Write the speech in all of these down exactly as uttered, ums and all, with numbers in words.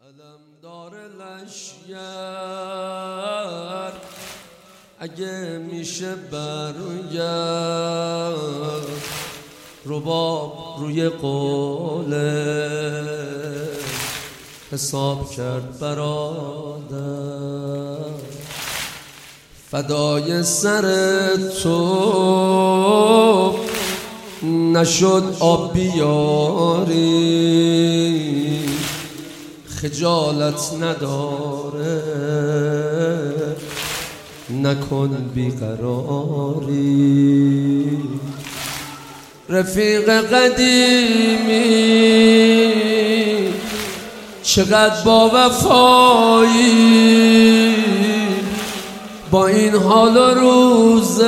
علمدار لشگر اگه میشه برگرد، رباب روی قوله حساب کرد برادر، فدای سر تو نشد آب بیاری، خجالت نداره نکن بیقراری. رفیق قدیمی چقدر با وفایی، با این حال و روزت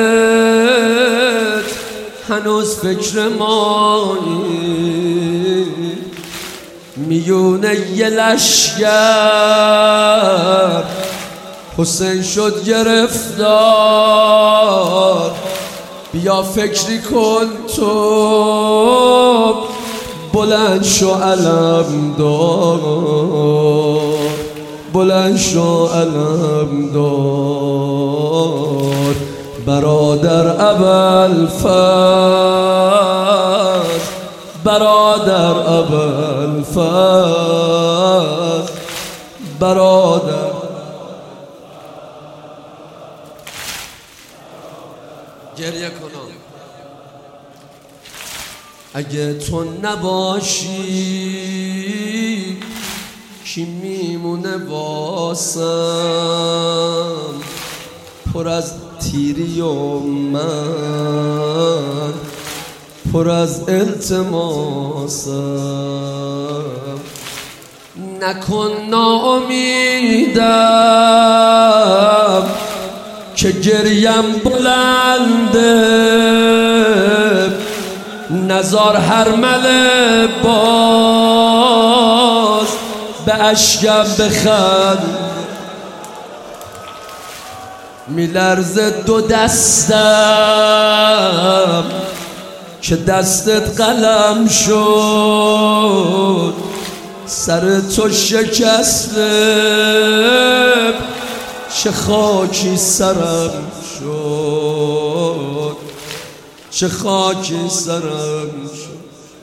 هنوز فکر مایی. میونه یه لشگر حسین شد گرفتار، بیا فکری کن تو بلند شو علم دار، بلند شو علم دار. برادر ابوالفضل، برادر ابوالفضل، برادر گریه کنم. اگه تو نباشی کی میمونه واسم، پر از تیری و من پر از التماسم. نکن ناامیدم که گریم بلنده، نزار هر مله باز به اشکم بخند. میلرزه دو دستم که دستت قلم شد، سر تو شکسته چه خاکی سرم شد، چه خاکی سرم شد.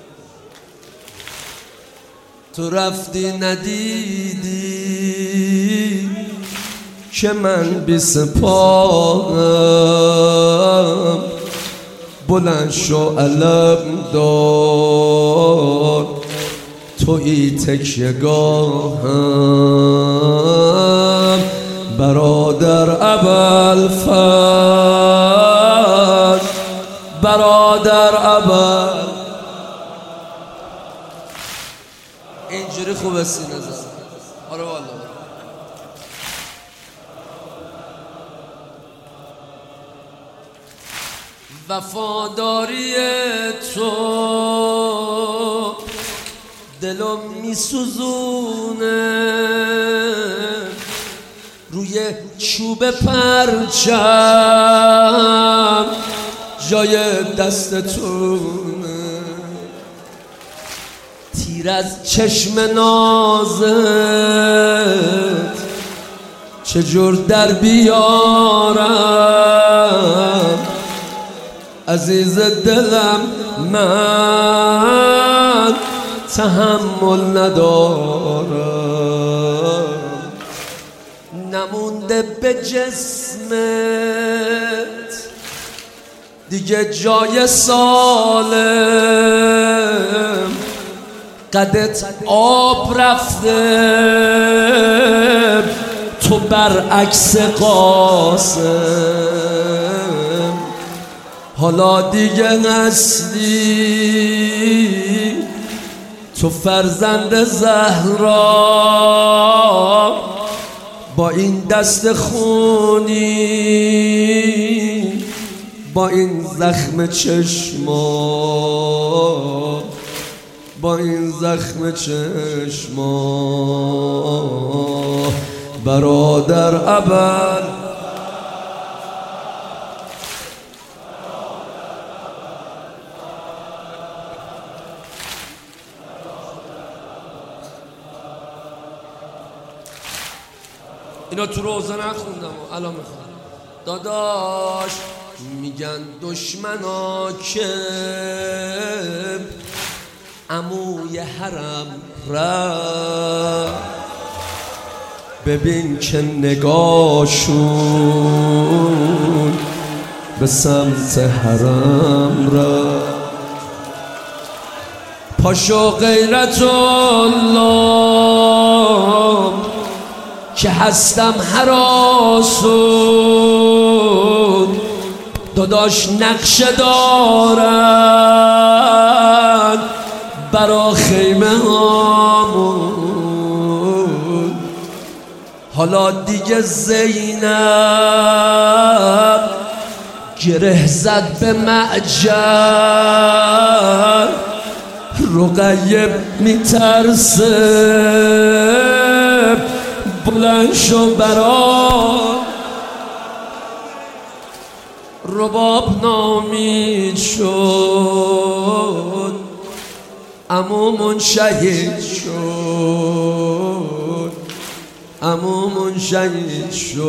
تو رفتی ندیدی که من بی سپاهم، بلند شو علم دار تویی تکیه‌گاهم. برادر ابوالفضل، برادر ابوالفضل. اینجوری خوبه سینه زد. آره والله. وفاداری تو دلو میسوزونه، روی چوب پرچم جای دستتونه. تیر از چشم نازت چجور در بیارم، عزیز دلم من تحمل ندارم. نمونده به جسمت دیگه جای سالم، قدت آب رفته تو برعکس قاسم. حالا دیگه نسلی تو فرزند زهرا، با این دست خونی با این زخم چشما، با این زخم چشما. برادر ابوالفضل، اینا تو روزه نخوندم الان میخوام. داداش میگن دشمنا که عموی حرم رفت، ببین که نگاشون به سمت حرم رفت. پاشو غیرت الله که هستم هراسون، داداش نقشه دارن برا خیمه هامون. حالا دیگه زینب گره زد به معجر، رقیه میترسه بلند شو برا رباب نامید شد، عمومون شهید شد، عمومون شهید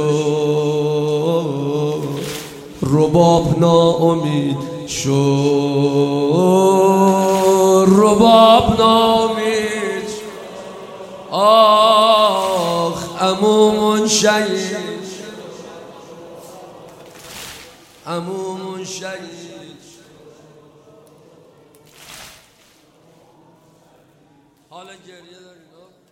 شد، رباب ناامید شد، رباب ناامید شد. آخ عمومون شهید، عمومون شهید. حالا گریه داریم.